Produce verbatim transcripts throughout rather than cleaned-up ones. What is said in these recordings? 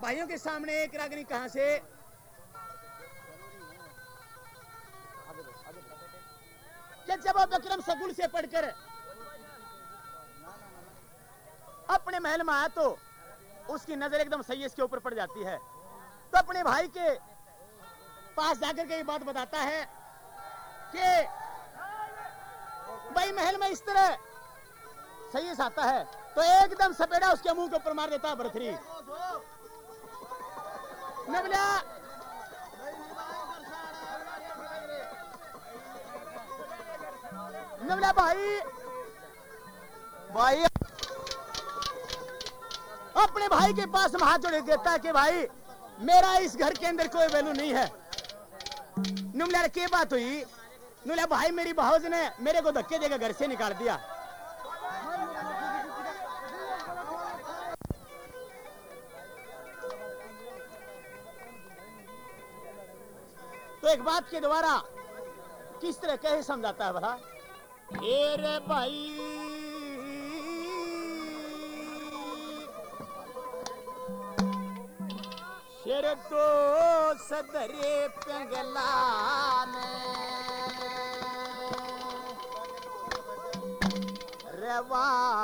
भाइयों के सामने एक रागनी कहां से कि जब वो बकरम सगुल से पढ़कर अपने महल में आया तो उसकी नजर एकदम सैयद के ऊपर पड़ जाती है। तो अपने भाई के पास जाकर के ये बात बताता है कि भाई महल में इस तरह सैयद आता है। तो एकदम सपेड़ा उसके मुंह के ऊपर मार देता है भरथरी। नबला नबला भाई भाई अपने भाई के पास हाथ जोड़ देता है कि भाई मेरा इस घर के अंदर कोई वैल्यू नहीं है। नुमला की बात हुई? नुमला भाई मेरी भावज ने मेरे को धक्के देकर घर से निकाल दिया। तो एक बात के द्वारा किस तरह कैसे समझाता है भला? ए रे भाई शेर तो सदरे पंगला में रवा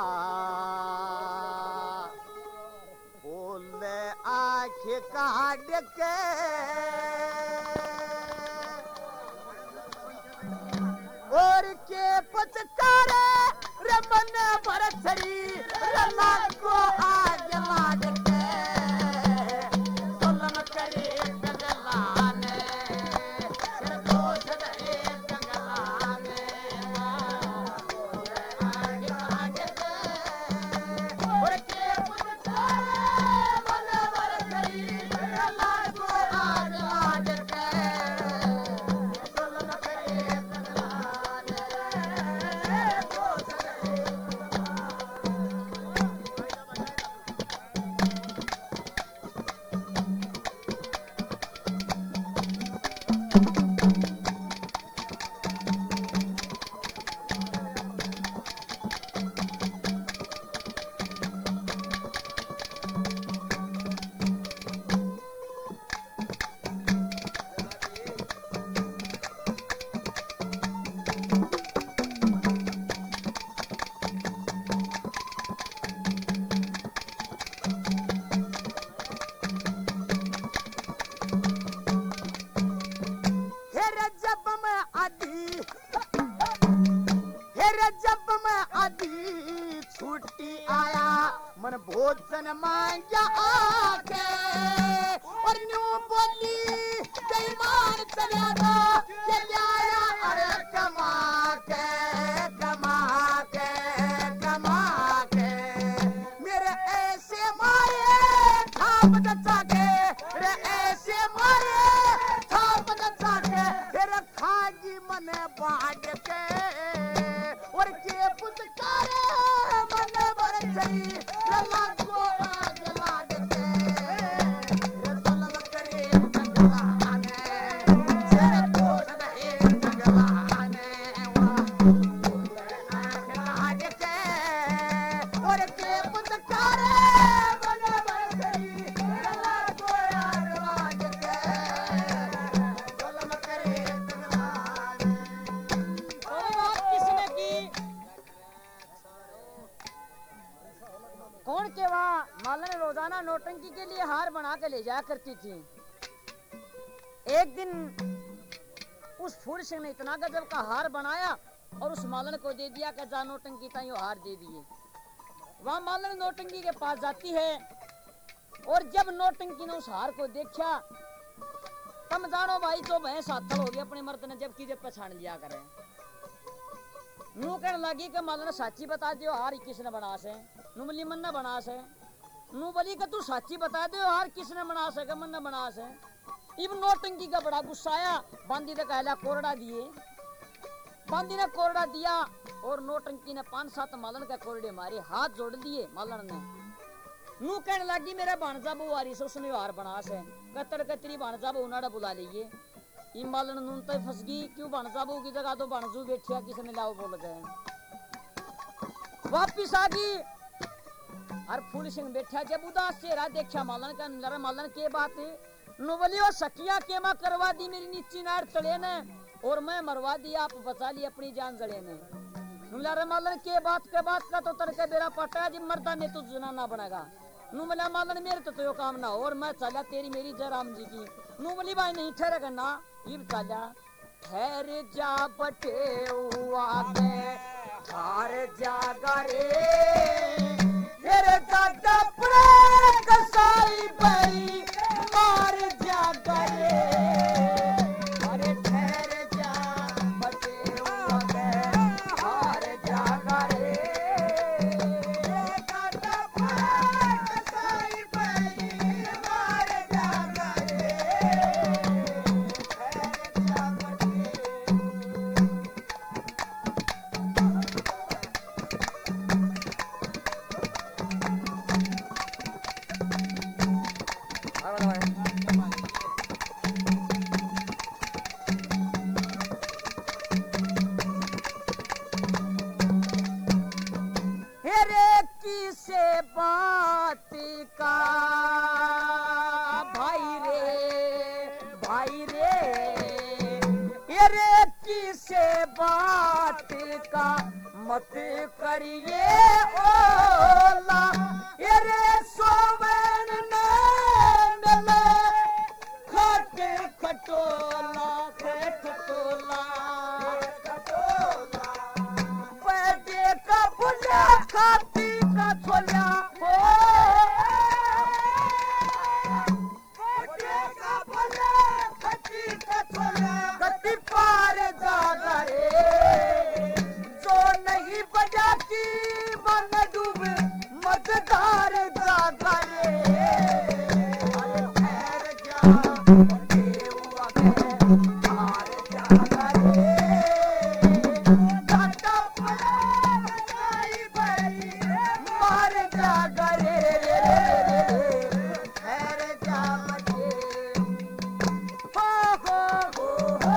बोले आँख काट के और के पचकारे रमन भरथरी रमा को आग लाग के तुलम करे गगलाने सिर को सदरे गगलाने आग लाग के और के पचकारे रमन भरथरी रमा को आग लाग के तुलम करे भोजन मांगा आके और न्यू बोली बेईमान चला के लाया अरे कमा के कमा के कमा के मेरे ऐसे मारे थाप दचा के रे ऐसे मारे थाप दचा के फिर खागी मने बांट के और के पुतकारे मने भरथरी रमा को आग लाग के तुलम करे गगलाने सिर को सदरे गगलाने आग लाग के और के पुतकारे मने भरथरी रमा को आग लाग के तुलम करे गगलाने। और बात किसने की? कौन के वहाँ मालन रोजाना नौटंकी के लिए हार बना के ले जाया करती थी। एक दिन उस फूल सिंह ने इतना गजब का हार बनाया और उस मालन को दे दिया कि जा नौटंकी ताई हार दे दिए। वहाँ मालन नौटंकी के पास जाती है और जब नौटंकी ने उस हार को देखा तब जानो भाई तो भैंस हाथल हो गया अपने मर्द ने जबकि जब पछाड़ लिया करे। नू कहने लगी कि मालन साची बता दियो हार किसने बना से? नुमली मन ने बना से। नू बोली कि तू साची बता दे हार किसने बना से? मन ने बना से। इब नौटंकी का बड़ा गुस्सा आया। बांदी ने कहला कोरड़ा दिए। बांदी ने कोरड़ा दिया और नौटंकी ने पांच सात मालन के कोरड़े मारे, हाथ जोड़ दिए मालन ने। नू कहने लगी मेरे भाणजा बहू आ रही से उसने हार बना से। कतर कतरी भाणजा बहू नाड़ा बुला लीजिए। इम मालन नून तो फंस गई, क्यों भाणजा बहू की जगह तो भाणजू बैठिया किसने लाओ बोल गए। वापिस आ गई और फूल सिंह बैठा जब उदास चेहरा देखा मालन का नरा मालन के बात है नुबलियो सखिया के मां करवा दी मेरी नीची नार तले ने और मैं मरवा दी आप बचा ली अपनी जान जड़े ने नुला मालन के बात के बात का तो तरके बेरा पटा जी मर्दा ने तो जनाना बनेगा नुमला मालन मेरे तो, तो यो काम ना और मैं चला तेरी मेरी जय राम जी की नुमली भाई नहीं ठहरेगा ना ये चला ठहर जा बटे हुआ हार जागा रे तेरे दादा पुरे कसाई भाई मार जागा रे अरे ठहर जा बटे हुआ हार जागा रे दादा पुरे कसाई भाई मार जागा रे ठहर जा बटे मत करिए ओला येरे सोवन ने मिले खटे खटोला खटोला खटोला पैदे का बुला खाती का छोला हो पैदे का बुला खाती का छोला गति पार जागा रे नहीं बजा की मन डूब मतदार जागा रे ठहर जा हुआ हार जागा रे दादा मार जागा रे ठहर जा बटे हो हो हो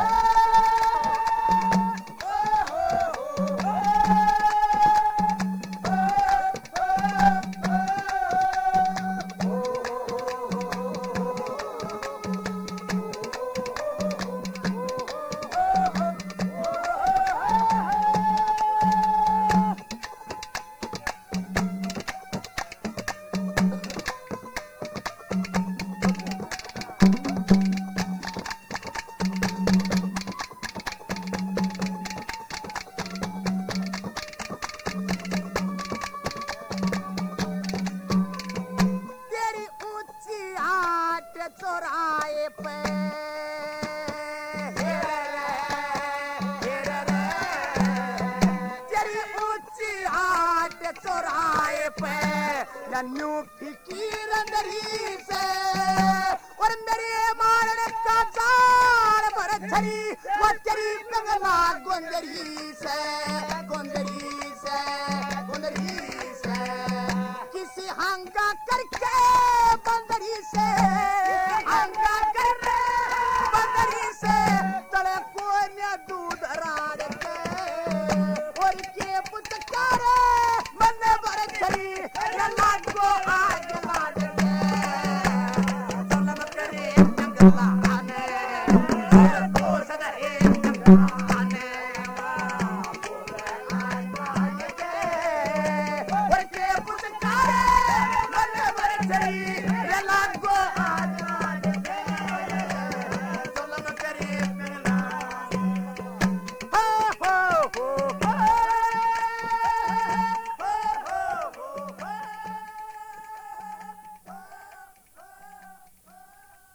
चौराहे पे तेरी ऊंची हाट चौराहे पे नन्नू फिकीर नरी से और मेरे मारने का जान भर छरी वो तेरी कंगना गोंदरी से गोंदरी से गोंदरी से किसी हंगा करके बंदरी से हंगा करके बंदरी से तड़े कोने दूध राड़ के और के पुतकारे मन्ने भर छरी लागो आग लाड़ के सनम करे जंगला